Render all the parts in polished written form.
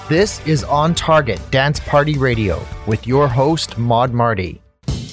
This is On Target Dance Party Radio with your host, Maud Marty.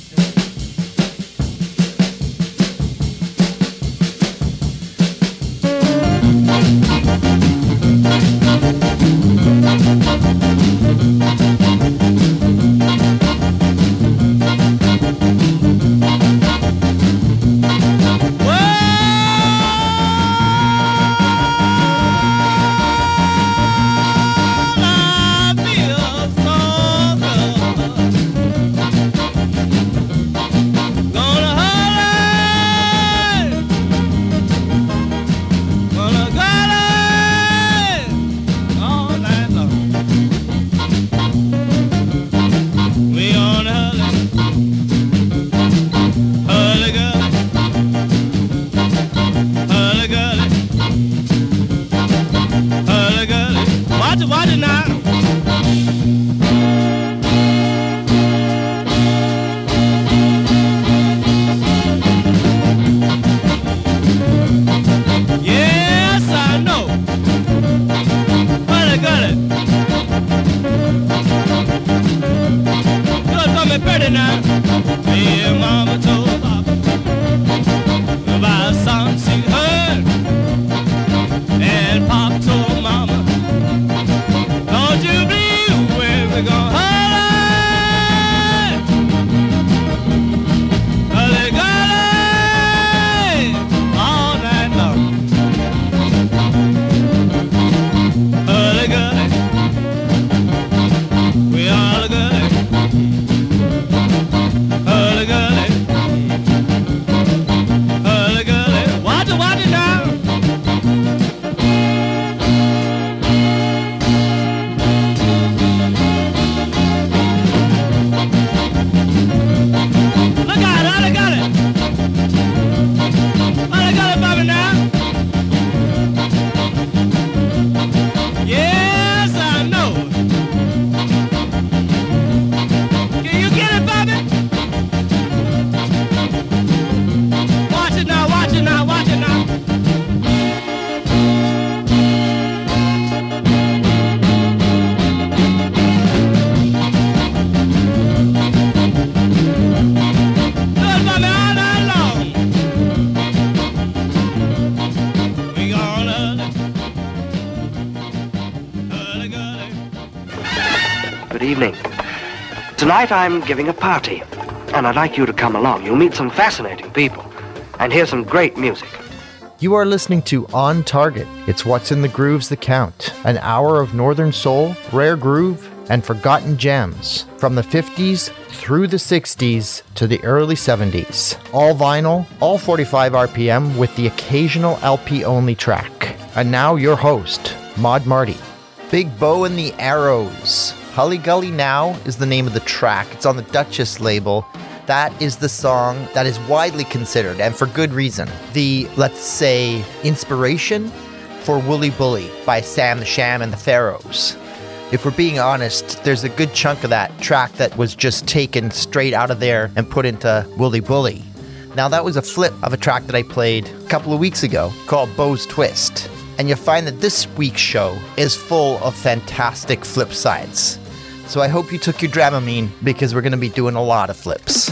Tonight I'm giving a party, and I'd like you to come along. You'll meet some fascinating people and hear some great music. You are listening to On Target. It's what's in the grooves that count. An hour of Northern Soul, rare groove, and forgotten gems. From the 50s through the 60s to the early 70s. All vinyl, all 45 RPM with the occasional LP-only track. And now your host, Maud Marty. Big Bow and the Arrows. Hully Gully Now is the name of the track. It's on the Duchess label. That is the song that is widely considered, and for good reason, the, let's say, inspiration for Wooly Bully by Sam the Sham and the Pharaohs. If we're being honest, there's a good chunk of that track that was just taken straight out of there and put into Wooly Bully. Now that was a flip of a track that I played a couple of weeks ago called Bow's Twist. And you'll find that this week's show is full of fantastic flip sides. So I hope you took your Dramamine because we're going to be doing a lot of flips.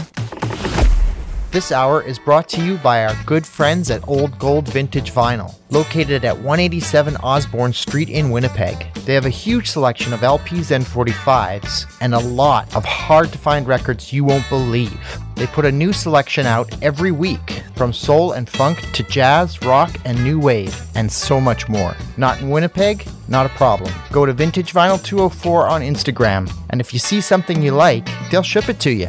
This hour is brought to you by our good friends at Old Gold Vintage Vinyl, located at 187 Osborne Street in Winnipeg. They have a huge selection of LPs and 45s, and a lot of hard-to-find records you won't believe. They put a new selection out every week, from soul and funk to jazz, rock, and new wave, and so much more. Not in Winnipeg? Not a problem. Go to Vintage Vinyl 204 on Instagram, and if you see something you like, they'll ship it to you.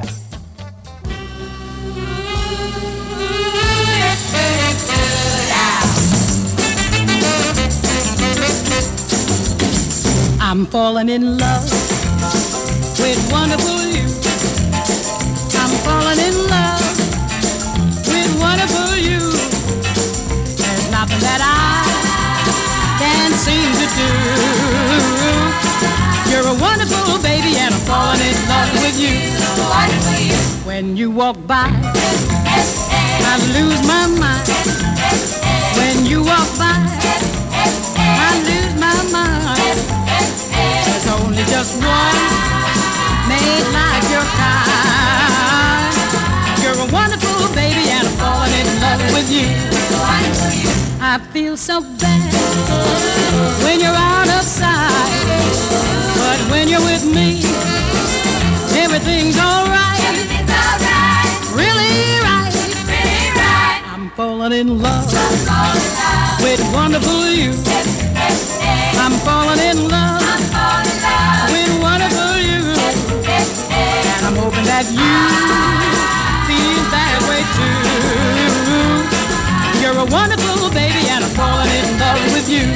I'm falling in love with wonderful you. I'm falling in love with wonderful you. There's nothing that I can't seem to do. You're a wonderful baby and I'm falling in love with you. When you walk by, I lose my mind. When you walk by, I lose my mind. There's a just one made like your kind. You're a wonderful baby and I'm falling in love with you. I feel so bad when you're out of sight, but when you're with me, everything's alright. Really right. I'm falling in love with wonderful you. I'm falling in love with wonderful you. And I'm hoping that you feel that way too. You're a wonderful baby and I'm falling in love with you.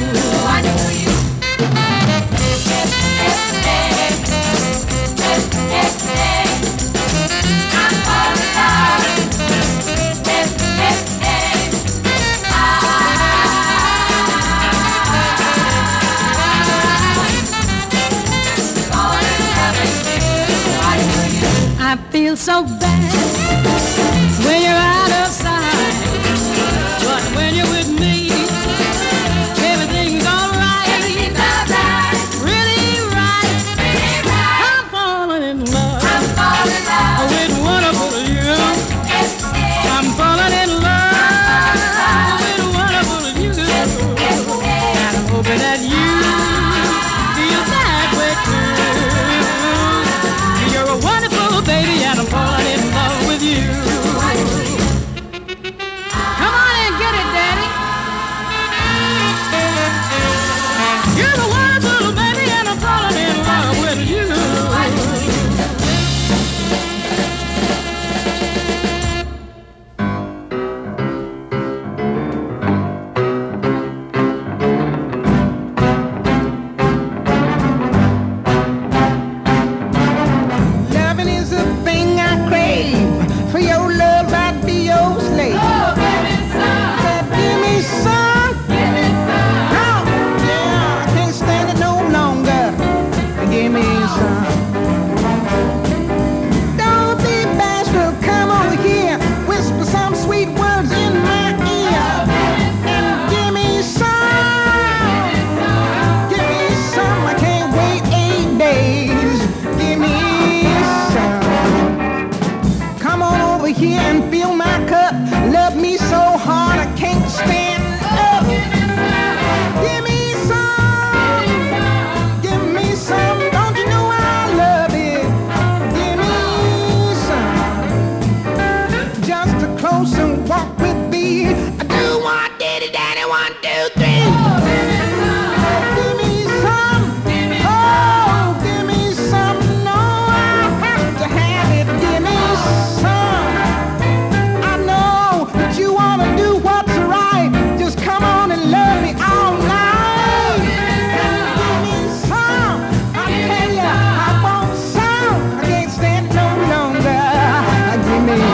I feel so bad when you're out of sight, but when you're with me, everything's alright. Really right. I'm falling in love with wonderful you. I'm falling in love with wonderful you. And I'm hoping that you feel that way too. You're a wonderful baby and I'm falling in love with you. Come on and get it, Daddy. You're a wonderful baby and I'm falling in love with you. Loving is a thing I crave. For your love, I'd be your slave. Oh, give me some. Said, give me some. Give me some. Oh, yeah, I can't stand it no longer. Give me some. Don't be bashful, come over here. Whisper some sweet words in my ear. And give me some. Give me some. I can't wait 8 days. Give me some. Come on over here and fill my cup. Love me so hard I can't stand up. Give me some. Give me some. Don't you know I love it? Give me some. Just a closer walk with thee. I do want daddy, daddy, 1, 2, 3. Give me some. Oh, give me some. No, I have to have it. Give me some. I know that you wanna do what's right. Just come on and love me all night. Give me some. I tell ya, I want some. I can't stand it no longer. Give me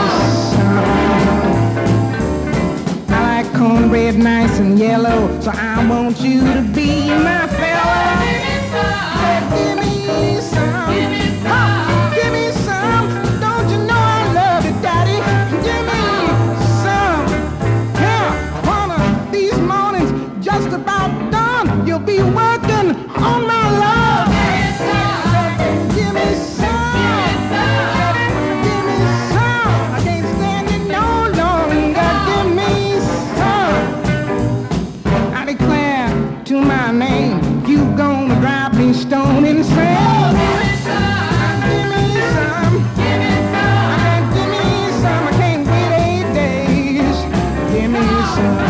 some. I like cornbread nice and yellow, so I want you to be my fella. Give me some. Give me some. Don't you know I love you, Daddy? Give me some. Yeah, one of these mornings, just about done. You'll be working on my love. Give me some. Give me some. I can't stand it no longer. Give me some. I declare to my name, you gonna drive me stone insane. Give me some. Give me some. I can't wait 8 days. Give me some.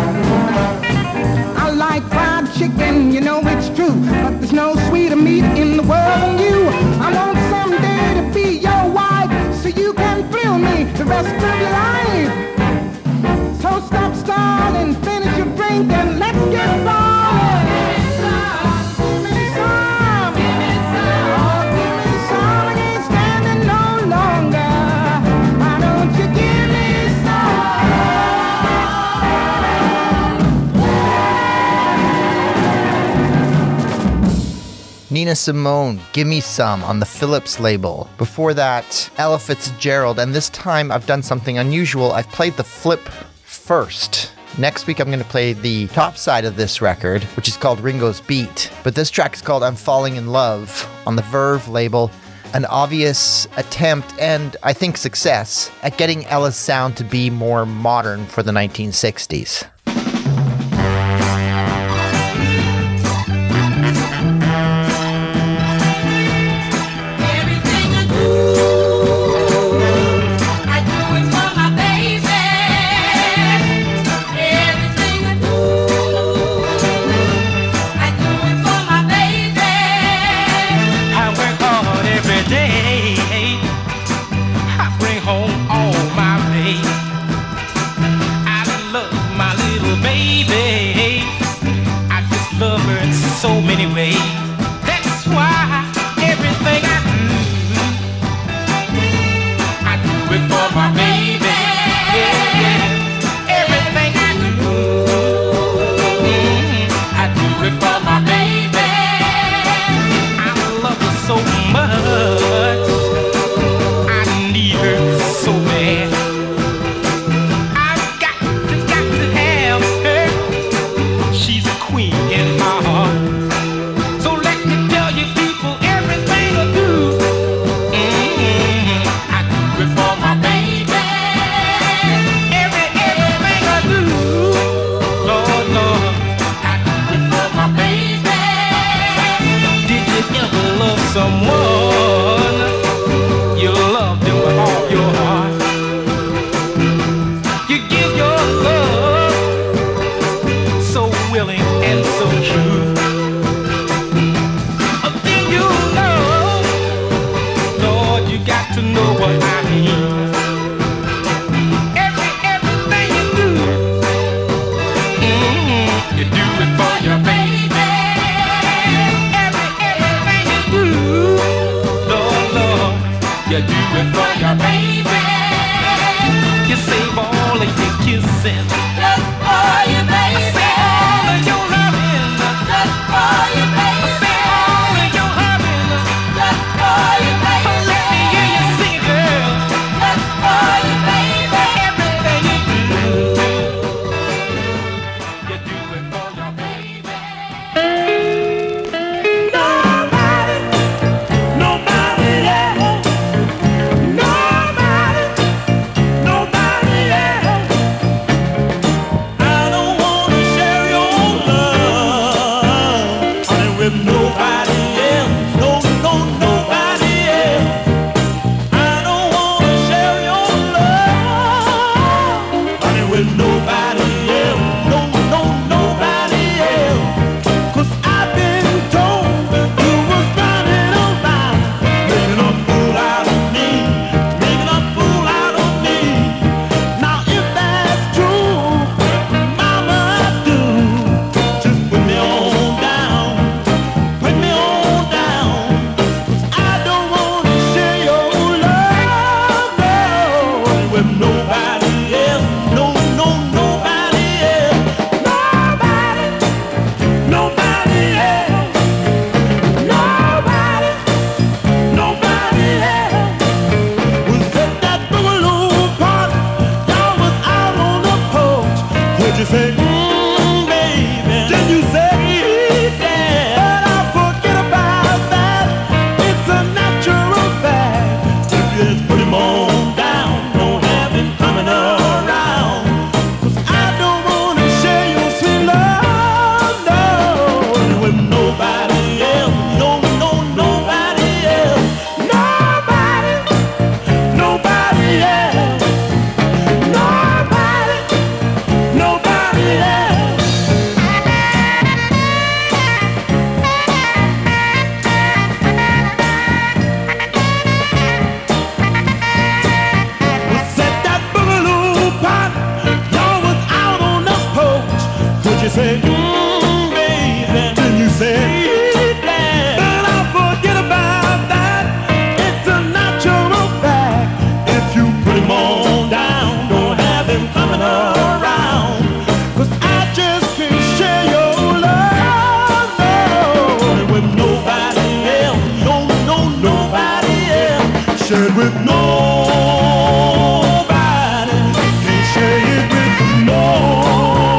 I like fried chicken, you know it's true, but there's no sweeter meat in the world than you. I want someday to be your wife, so you can thrill me the rest of your life. So stop stalling, finish your drink, and let's get rolling. Give me some. Oh, give me some. I can't stand it no longer. Why don't you give me Nina Simone, Gimme Some on the Philips label. Before that, Ella Fitzgerald, and this time I've done something unusual. I've played the flip first. Next week, I'm going to play the top side of this record, which is called Ringo's Beat. But this track is called I'm Falling in Love on the Verve label. An obvious attempt, and I think success, at getting Ella's sound to be more modern for the 1960s. So many ways. That's why everything I do it for my baby. Yeah. Everything I do it for my baby. I love her so much. I need her so bad. I've got to have her. She's a queen in my heart. Someone you love them with all your heart. You give your love so willing and so true. Then you know, Lord, you got to know what I mean. Everything you do, you do it for your baby. You do it for your baby. You save all of your kisses just for your baby. I save all of your loving just for your baby. I save all of your loving just for your baby. Let me hear you sing, girl, just for your baby. Everything you do, you do it for your baby. Shared with nobody, can't share it with nobody.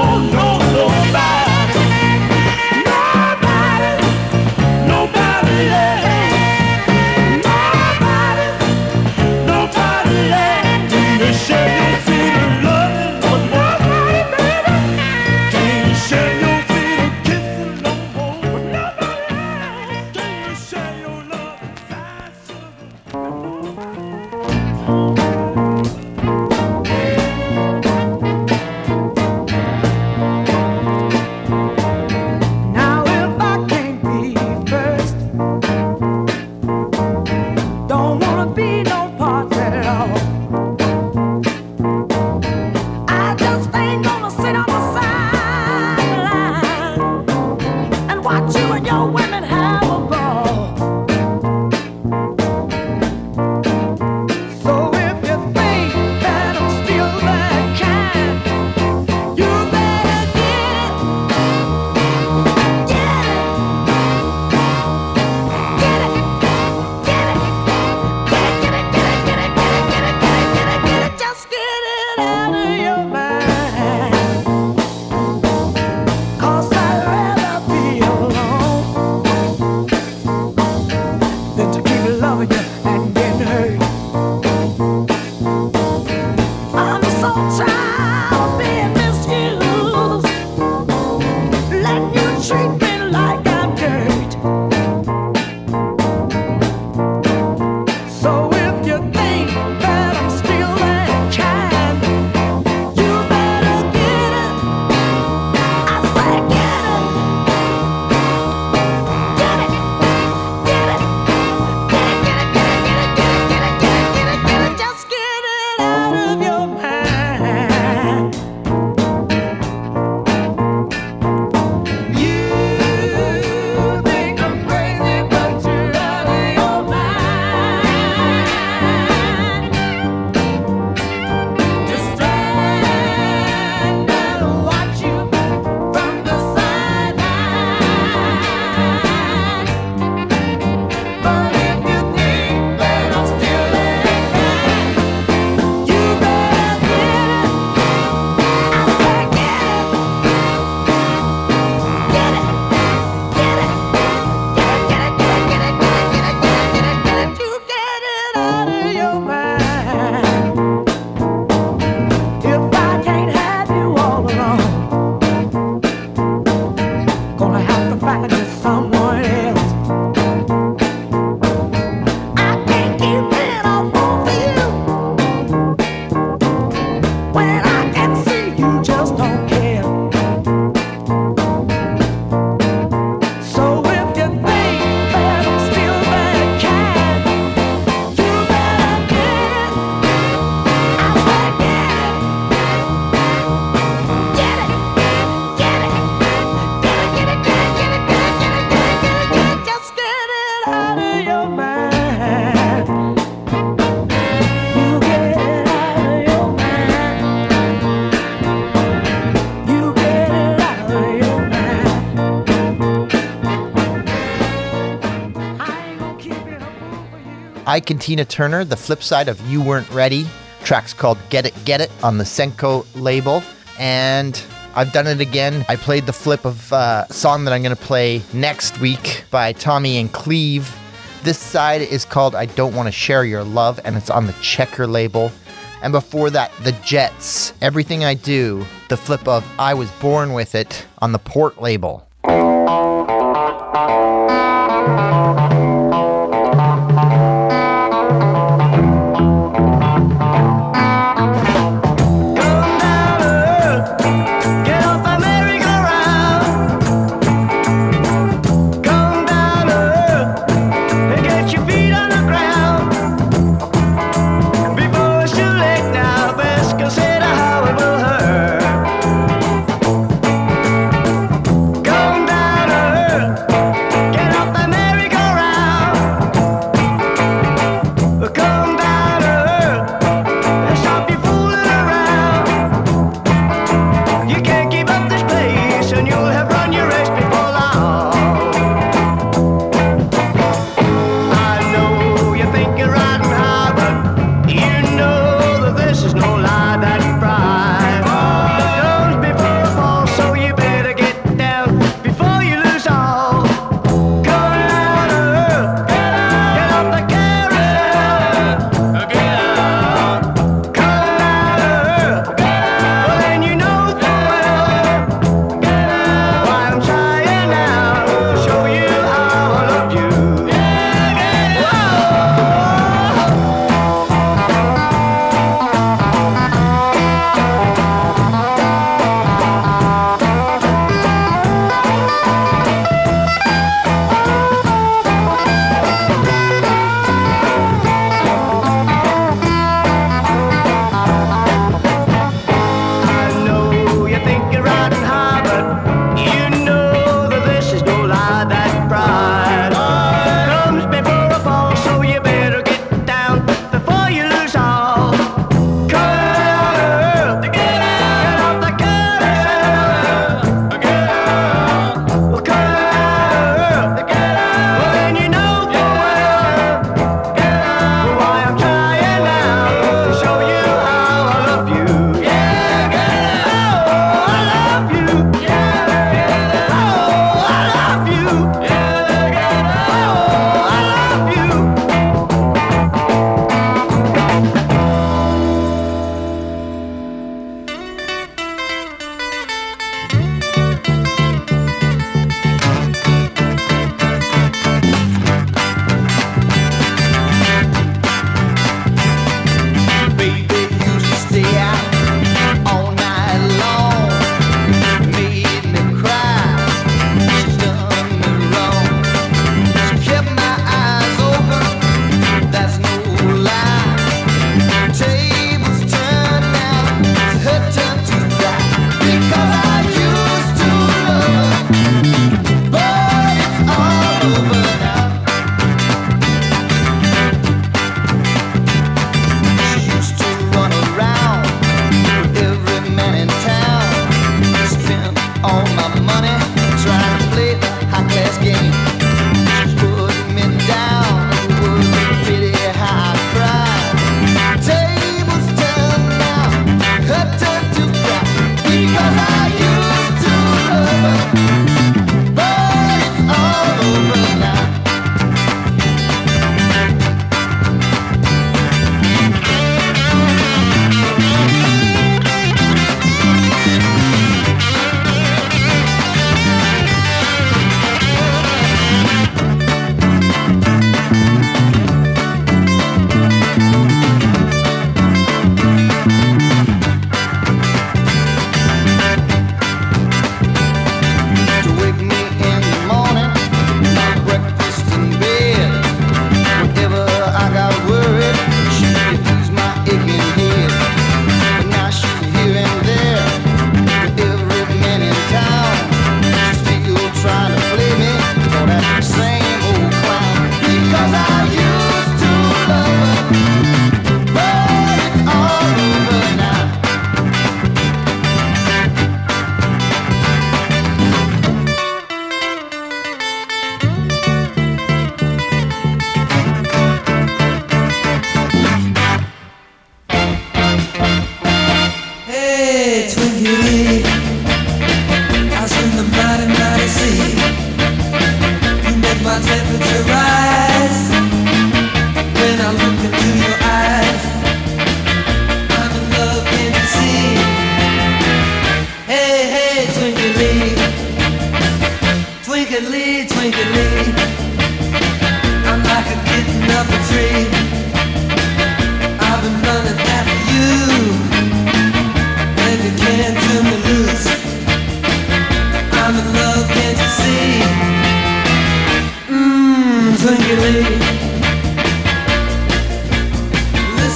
Ike and Tina Turner, the flip side of You Weren't Ready. Track's called Get It on the Senko label. And I've done it again. I played the flip of a song that I'm going to play next week by Tommy and Cleve. This side is called I Don't Want to Share Your Love, and it's on the Checker label. And before that, the Jets, Everything I Do, the flip of I Was Born With It on the Port label. Come down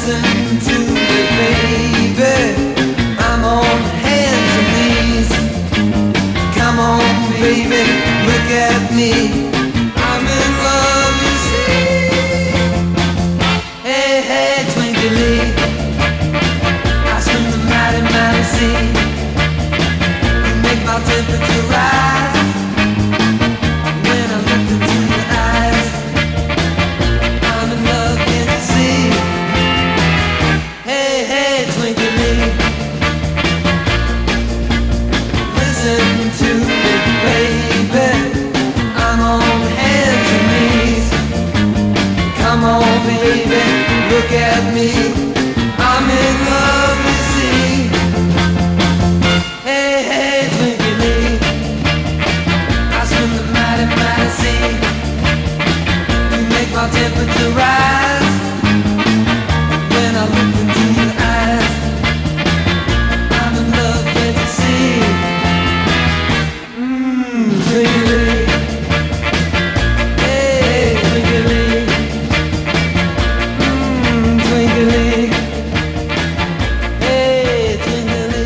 Listen to me, baby. I'm on hands and knees. Come on, baby, look at me. I'm in love, you see. Hey, hey, twinkly, I swim the mighty, mighty sea. You make my temperature rise when I look into your eyes. I'm in love, can't you see? Hey, hey, twinkly, listen to me, baby. I'm on hands and knees. Come on, baby, look at me. I'm in love, you see. Hey, hey, twinkly, I swim the mighty, mighty sea. You make my temperature rise when I look into your eyes. I'm in love, can't you see? Twinkly, hey, twinkly, twinkly, hey, twinkly.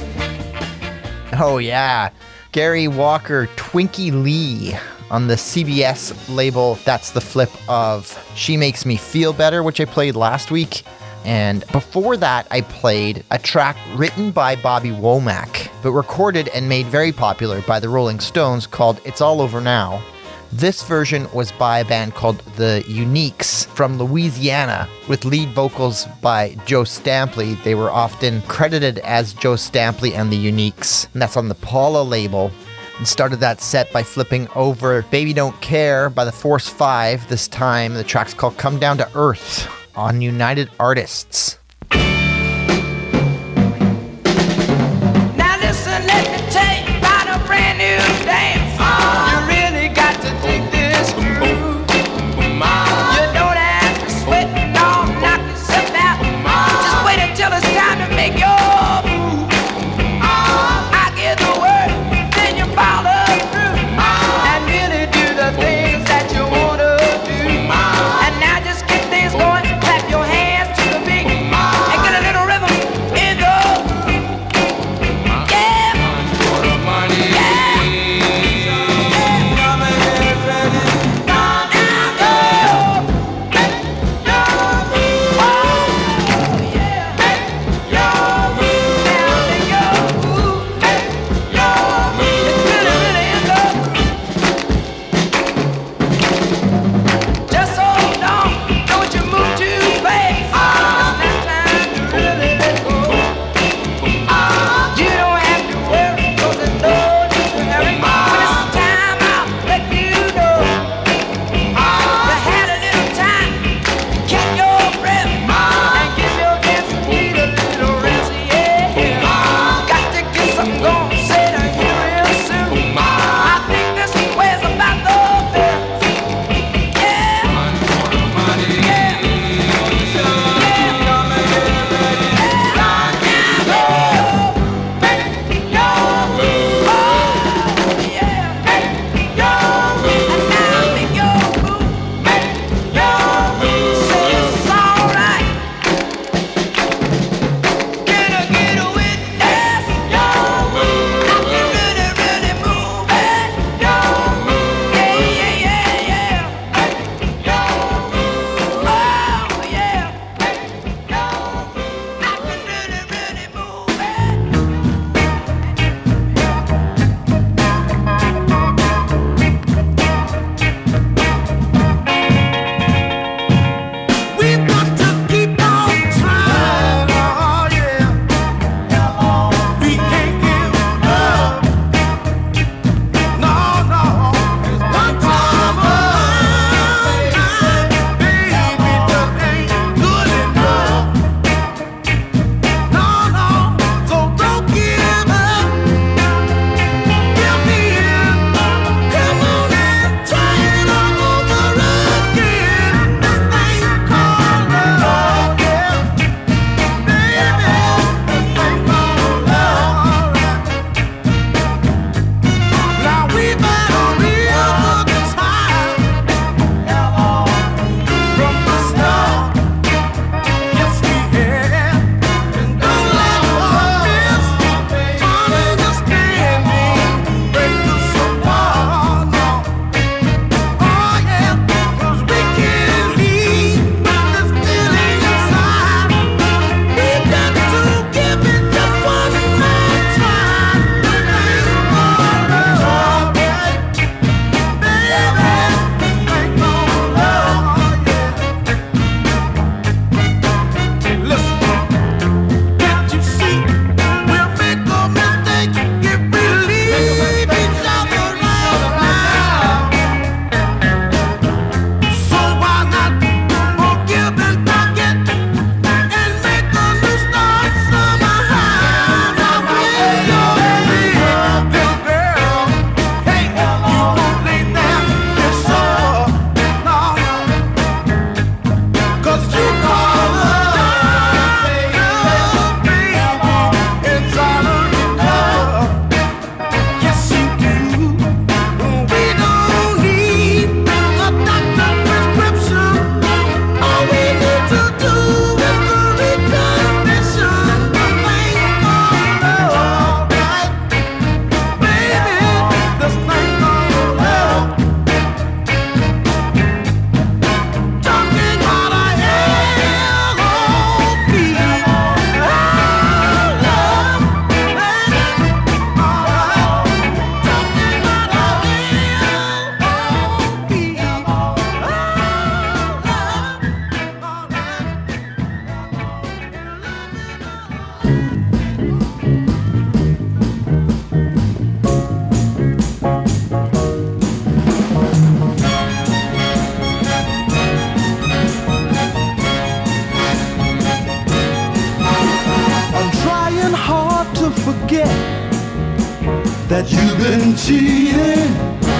Oh, yeah. Gary Walker, Twinkie Lee on the CBS label. That's the flip of She Makes Me Feel Better, which I played last week. And before that, I played a track written by Bobby Womack, but recorded and made very popular by the Rolling Stones called It's All Over Now. This version was by a band called The Uniques from Louisiana, with lead vocals by Joe Stampley. They were often credited as Joe Stampley and The Uniques, and that's on the Paula label. And started that set by flipping over Baby Don't Care by the Force 5. This time, the track's called Come Down to Earth on United Artists. Now listen, let me tell you about a brand new dance. You really got to dig this groove. You don't have to sweat or knock yourself out. Just wait until it's time to make your move. I give the word, then you follow through and really do the things that you want to do. And now just get things going, clap your hands to the beat. that you've been cheating,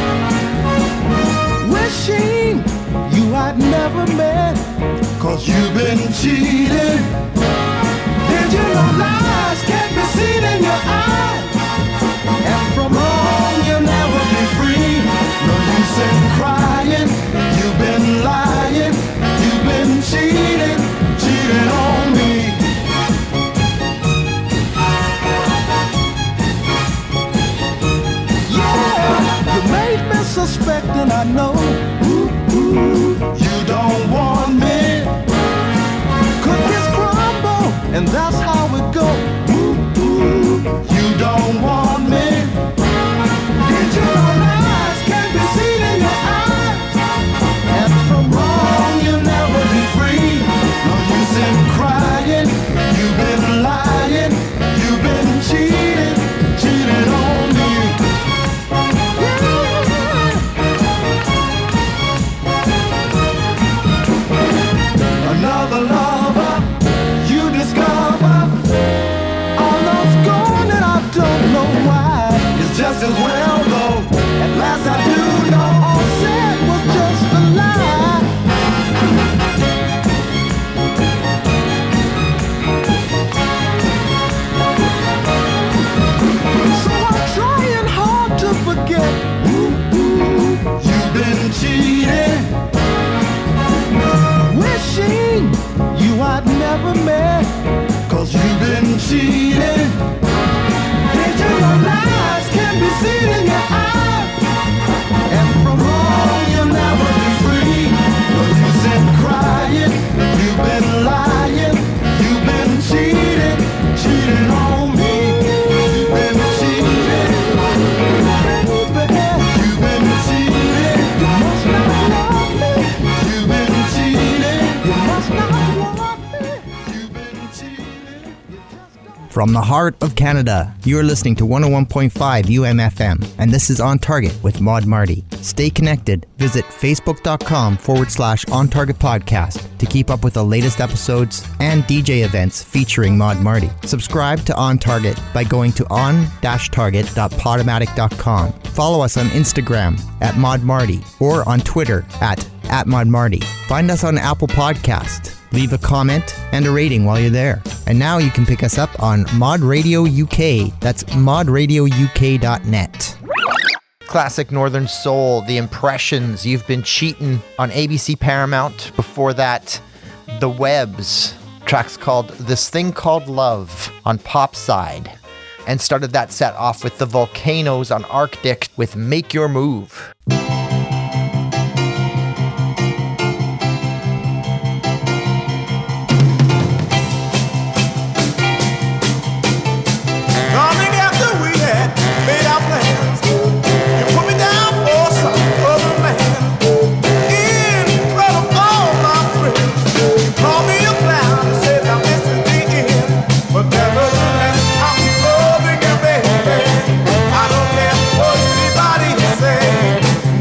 wishing you I'd never met, 'cause you've been cheating. Did you know lies can't be seen in your eyes, and from home you'll never be free? No use in crying, you've been lying, you've been cheating, cheating on me. You made me suspect, and I know you don't want me. Cookies crumble, and that's how it goes. You don't want me. Did you know lies can't be seen in your eyes, and from wrong you'll never be free? No use in crying, you've been lying, you've been cheating, cheating on me. Another lover you discover, all love's gone and I don't know why. It's just as well though, at last I do know all said was just a lie. So I'm trying hard to forget. You've been cheating, wishing you I'd never met, 'cause you've been cheating. Did you know lies can be seen in your eyes, and from wrong you'll never be free? No use in crying, you've been lying, you've been cheating, cheating on me. You've been cheating, baby, you've been cheating. You must not love me. You've been cheating, you must not want me. You've been cheating, you just don't. From the heart of Canada, you're listening to 101.5 UMFM, and this is On Target with Maud Marty. Stay connected. Visit facebook.com/On Target Podcast to keep up with the latest episodes and DJ events featuring Maud Marty. Subscribe to On Target by going to on-target.podomatic.com. Follow us on Instagram at Maud Marty or on Twitter at Maud Marty. Find us on Apple Podcast. Leave a comment and a rating while you're there. And now you can pick us up on Mod Radio UK. That's modradiouk.net. Classic Northern Soul, The Impressions, You've Been Cheatin' on ABC Paramount. Before that, The Webs, tracks called This Thing Called Love on Popside. And started that set off with The Volcanoes on Arctic with Make Your Move. Coming after we had made our plans, you put me down for some other man. In front of all my friends, you called me a clown and said now this is the end. But nevertheless, I'm loving you, baby. I don't care what anybody says.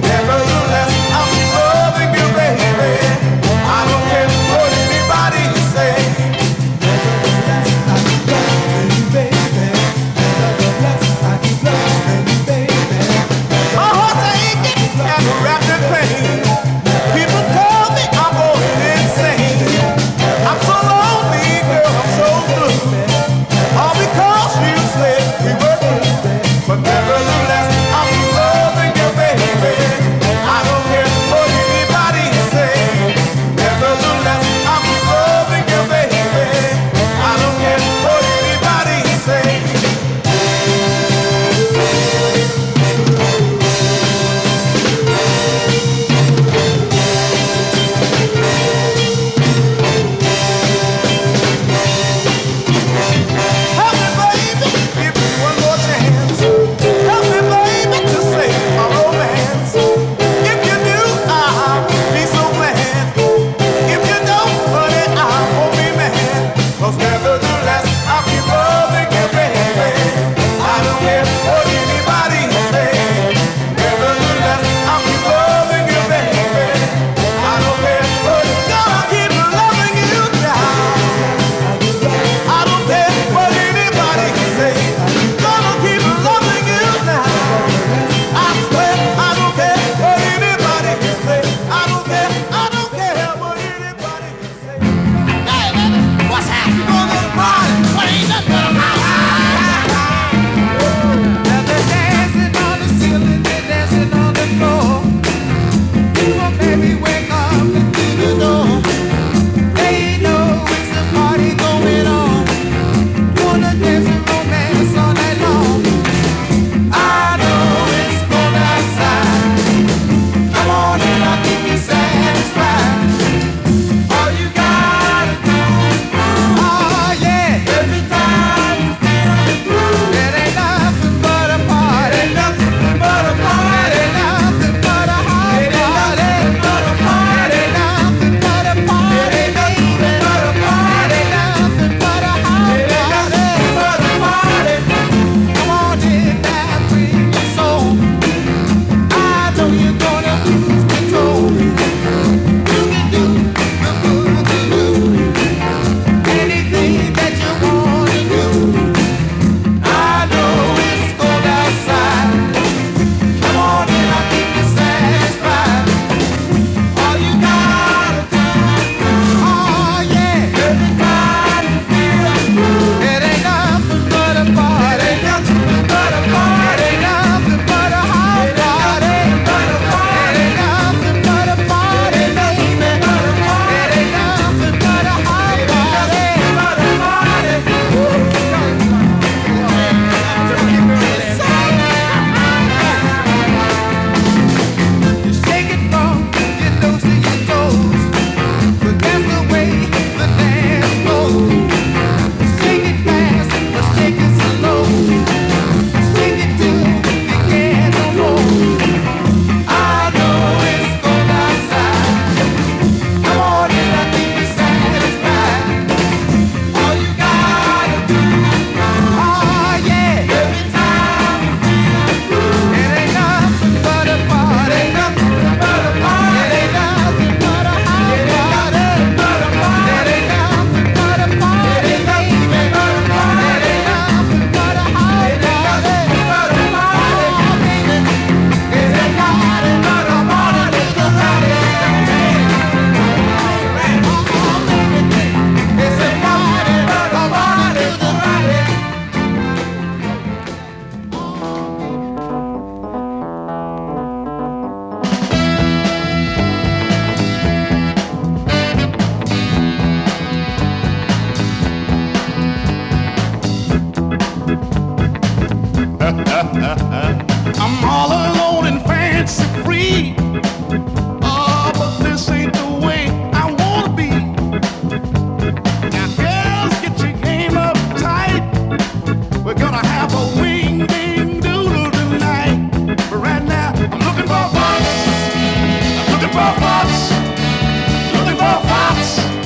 I'm all alone and fancy free. Oh, but this ain't the way I wanna be. Now, girls, get your game up tight. We're gonna have a wing ding doodle tonight. But right now, I'm looking for a fox. I'm looking for a fox. Looking for a fox.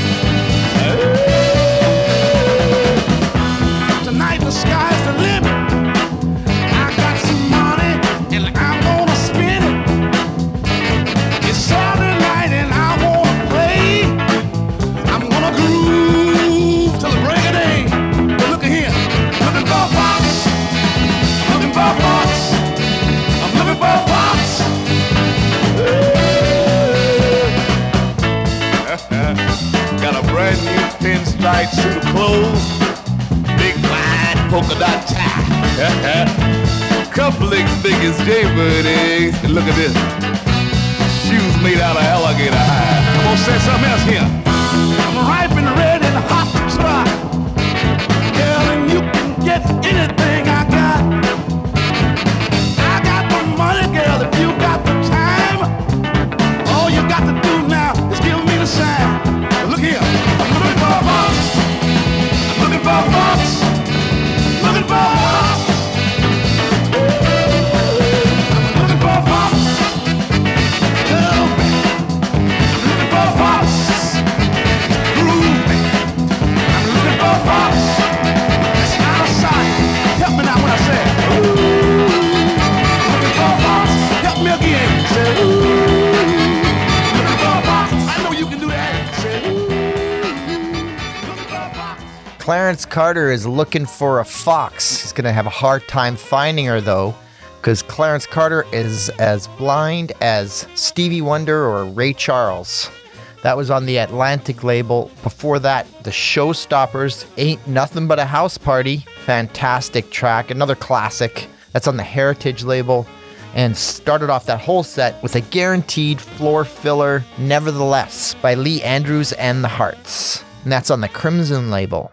Tonight the sky's the limit. I got some money and I'm gonna spend it. It's Saturday night and I wanna play. I'm gonna groove till the break of day. But look at here, looking for a fox. Looking for a fox. I'm looking for a fox. Got a brand new pinstripe suit of clothes. Big wide polka dot tie. Cufflinks big as jaybird eggs. And look at this. Shoes made out of alligator hide. I'm gonna say something else here. I'm ripe and ready to hot spot. Girl, and you can get anything I got. I got the money, girl, if you got the time. All you got to do now is give me the sign. Look here, I'm looking for a fox. I'm looking for a fox. Looking for a fox. I'm looking for a fox. Girl, I'm looking for a fox. Groove. I'm looking for a fox. That's out of sight. Help me now when I say, ooh. Looking for a fox. Help me again. Say, ooh. Looking for a fox. I know you can do that. Say, ooh. Looking for a fox. Clarence Carter is looking for a fox. He's going to have a hard time finding her, though, because Clarence Carter is as blind as Stevie Wonder or Ray Charles. That was on the Atlantic label. Before that, the Showstoppers, Ain't Nothing But a House Party. Fantastic track, another classic. That's on the Heritage label. And started off that whole set with a guaranteed floor filler, Nevertheless, by Lee Andrews and the Hearts. And that's on the Crimson label.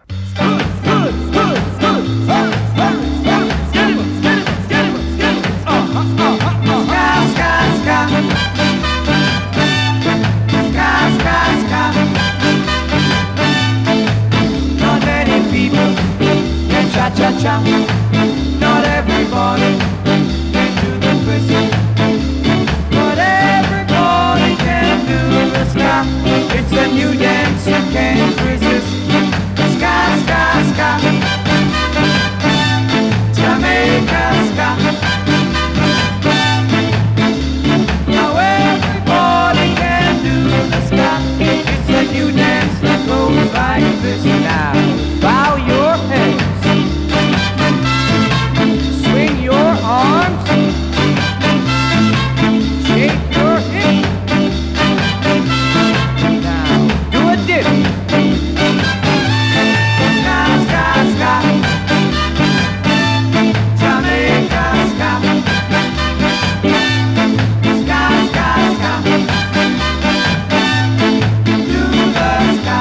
Not many people can cha-cha-cha. Not everybody can do the twist. But everybody can do the ska. It's a new dance you can't resist. Ska, ska, ska. Jamaica ska. Now everybody can do the ska. It's a new dance that goes like this. Now bow your heads, swing your arms, shake your hips. Now do a dip. Ska, ska, ska. Jamaica ska. Ska, ska, ska. Do the ska.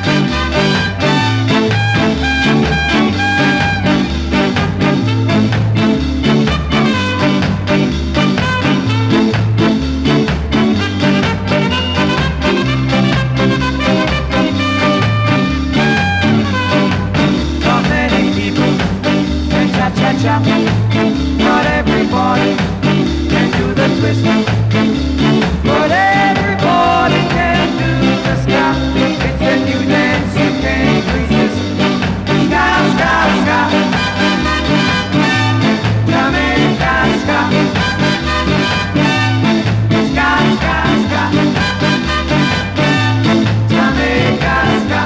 Not many people can cha-cha-cha. Not everybody can do the twist. But everybody can do the ska. It's a new dance you can't resist. Ska, ska, ska. Jamaica ska. Ska, ska, ska. Jamaica ska.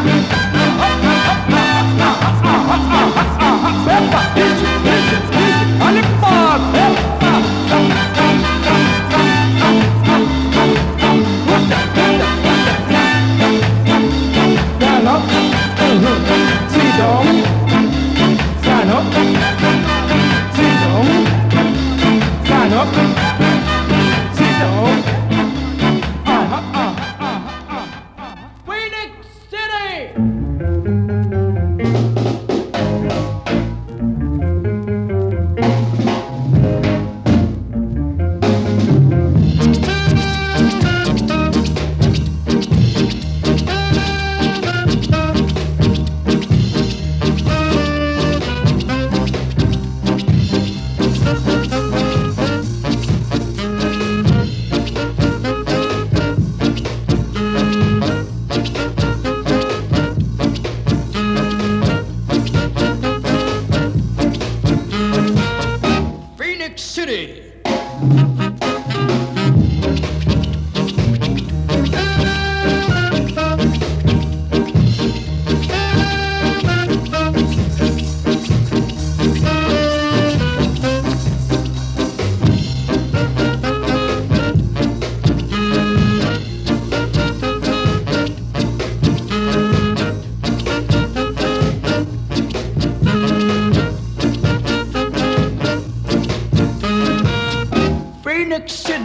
Phoenix City!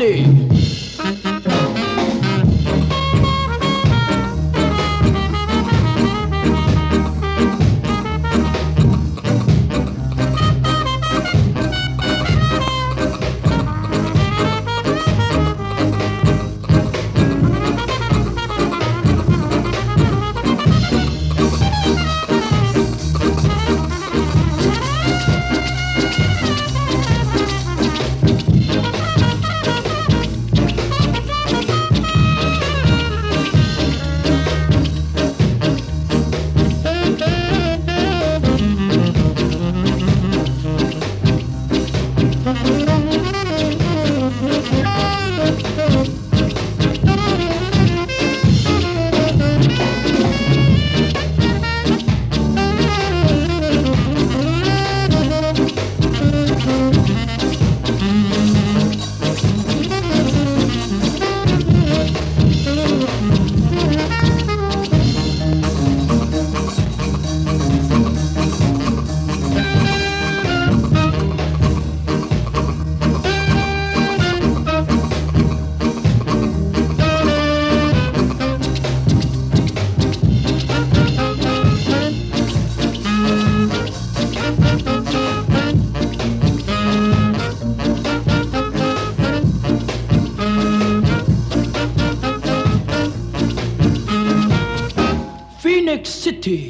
City. Phoenix City.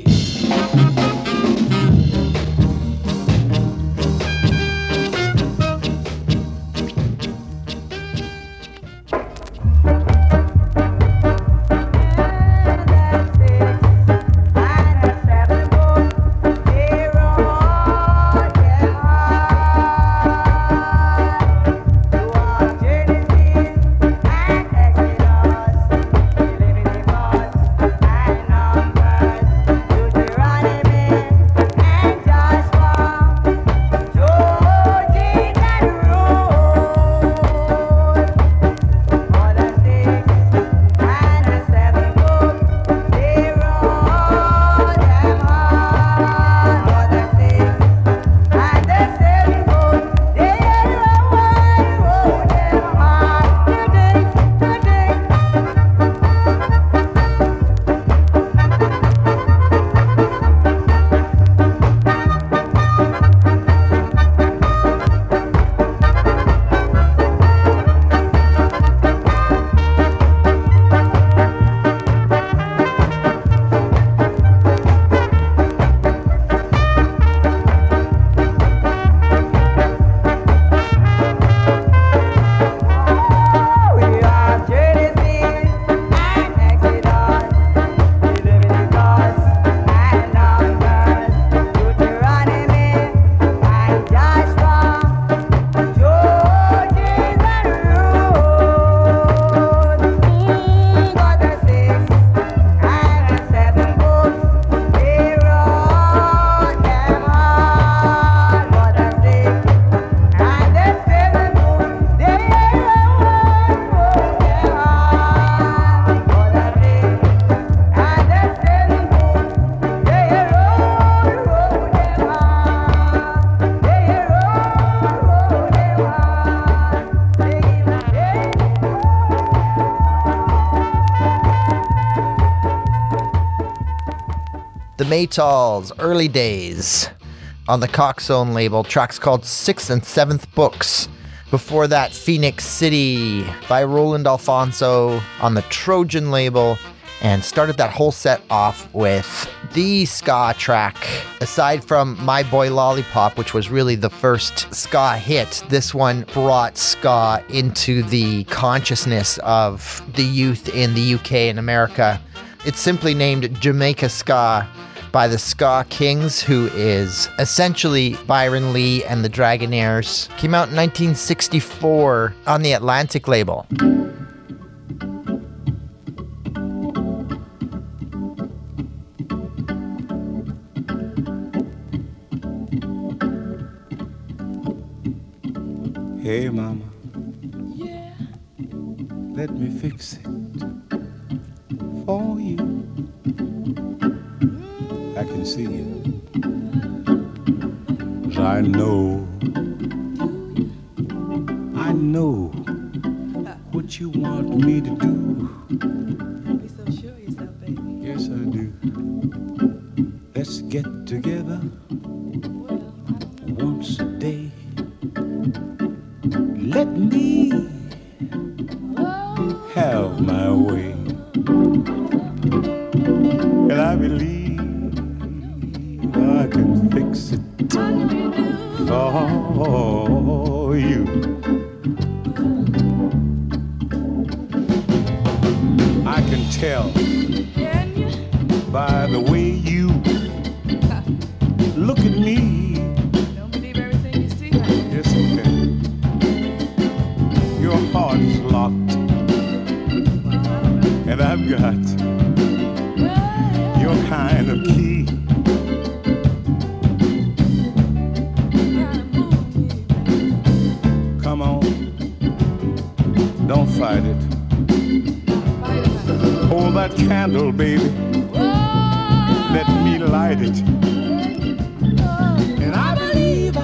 The Maytals, early days, on the Coxzone label, tracks called 6th and 7th Books. Before that, Phoenix City by Roland Alfonso on the Trojan label, and started that whole set off with the ska track. Aside from My Boy Lollipop, which was really the first ska hit, this one brought ska into the consciousness of the youth in the UK and America. It's simply named Jamaica Ska by the Ska Kings, who is essentially Byron Lee and the Dragonaires. Came out in 1964 on the Atlantic label. Hey, mama. Yeah. Let me fix it for you. I can see you. 'Cause I know what you want me to do. Don't be so sure of yourself, baby. Yes, I do. Let's get together once a day. Let me have my way. And I believe I can fix it for you. I can tell by the way you look at me. Don't believe everything you see. Yes, I can. Your heart is locked, and I've got your kind of key. Come on, don't fight it. Hold that candle, baby. Let me light it. And I believe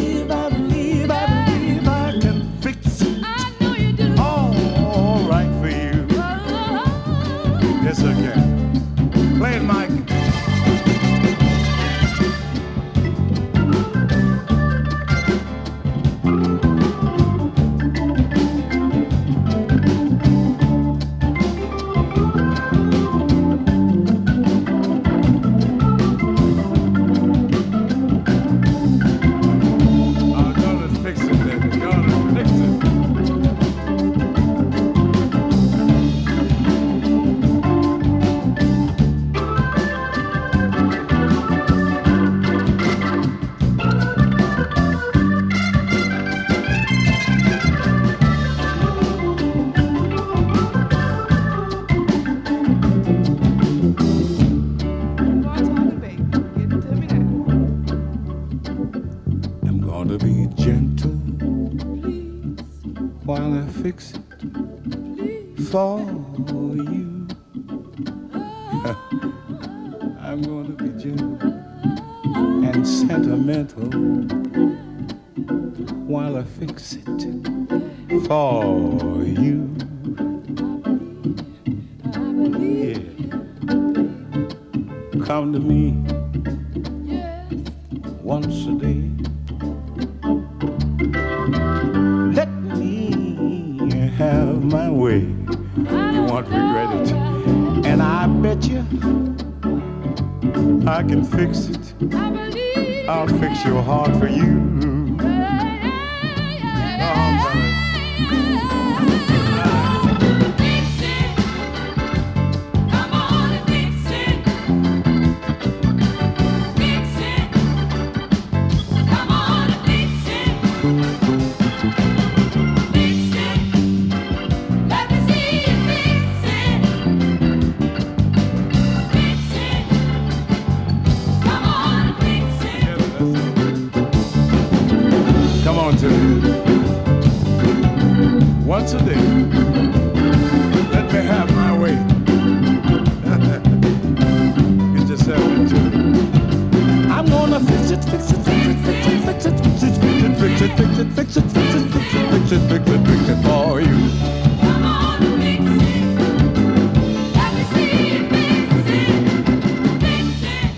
I can fix it. All right for you. Yes, I can. Play it, Mike. Fix it for you. I'm going to be gentle and sentimental while I fix it for you. Yeah. Come to me once a day. Have my way, you won't regret it. And I bet you I can fix it. I'll fix your heart for you. Once a day, let me have my way. Get yourself into it. I'm gonna fix it, fix it, fix it, fix it, fix it, fix it, fix it, fix it, fix it, fix it, fix it, fix it, fix it, fix it, fix it for you. Come on, fix it. Let me see you fix it, fix it.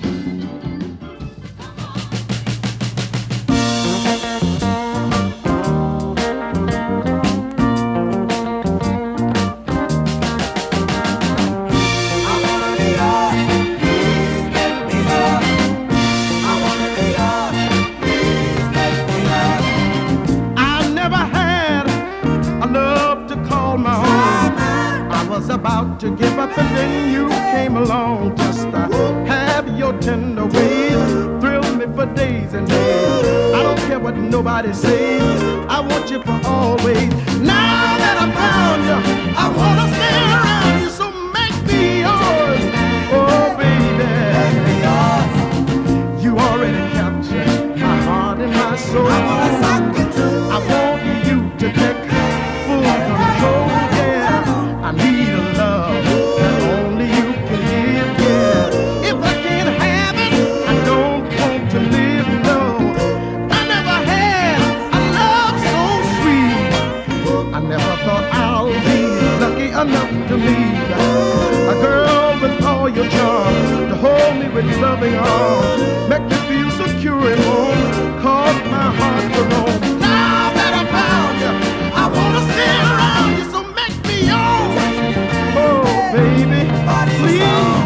About to give up and then you came along just to have your tender ways thrill me for days and days. I don't care what nobody says, I want you for always. Now that I found you, I wanna stay around you, so make me yours. Oh baby, make me yours. You already captured my heart and my soul. I wanna suck it too. I want you to take full control. I need a love that only you can give, yeah. If I can't have it, I don't want to live, no. I never had a love so sweet. hold me with loving arms, make me feel secure at home, cause my heart to roam. Now that I found you, I wanna stay around you, so make me yours. Oh, baby, please.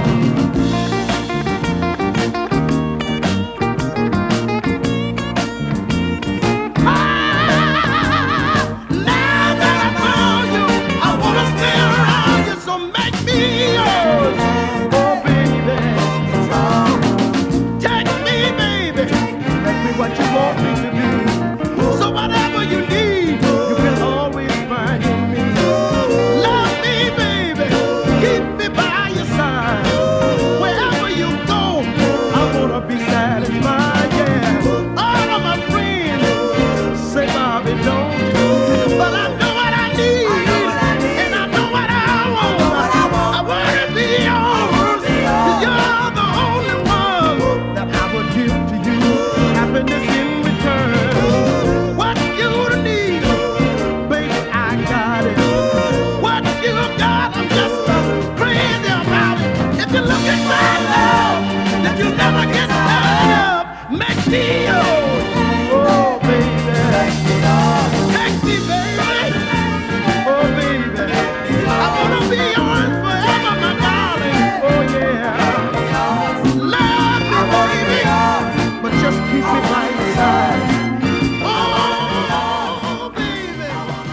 What you want me to do. So whatever you need, you can always find in me. Love me, baby, keep me by your side. Wherever you go, I wanna be satisfied, yeah. All of my friends say, Bobby, don't. But I know what I need, and I know what I want. I wanna be yours. You're the only one that I would give to you. Happiness in return. What you need, baby, I got it. What you got, I'm just crazy about it. If you look at my love, that you'll never get tired of. Make me yours. Oh, baby. Take me, baby. Oh, baby. I wanna be yours forever, my darling. Oh, yeah. Love me, baby. But just keep me by your side. Oh, baby.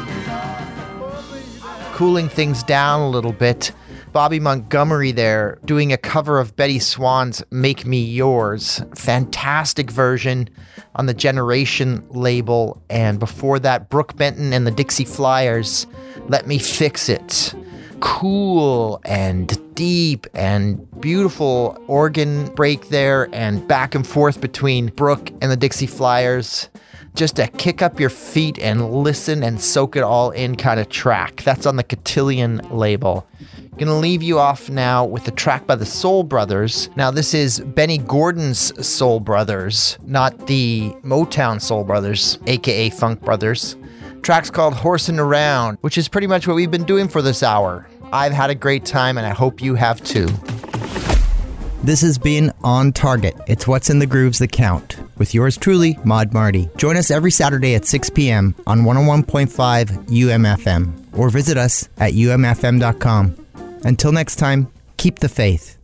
Oh, baby. Cooling things down a little bit, Bobby Montgomery there doing a cover of Betty Swan's Make Me Yours. Fantastic version on the Generation label. And before that, Brooke Benton and the Dixie Flyers, Let Me Fix It. Cool and deep and beautiful organ break there and back and forth between Brooke and the Dixie Flyers. Just a kick up your feet and listen and soak it all in kind of track. That's on the Cotillion label. Gonna leave you off now with a track by the Soul Brothers. Now this is Benny Gordon's Soul Brothers, not the Motown Soul Brothers, aka Funk Brothers. Track's called Horsin' Around, which is pretty much what we've been doing for this hour. I've had a great time and I hope you have too. This has been On Target. It's what's in the grooves that count. With yours truly, Maud Marty. Join us every Saturday at 6 p.m. on 101.5 UMFM or visit us at umfm.com. Until next time, keep the faith.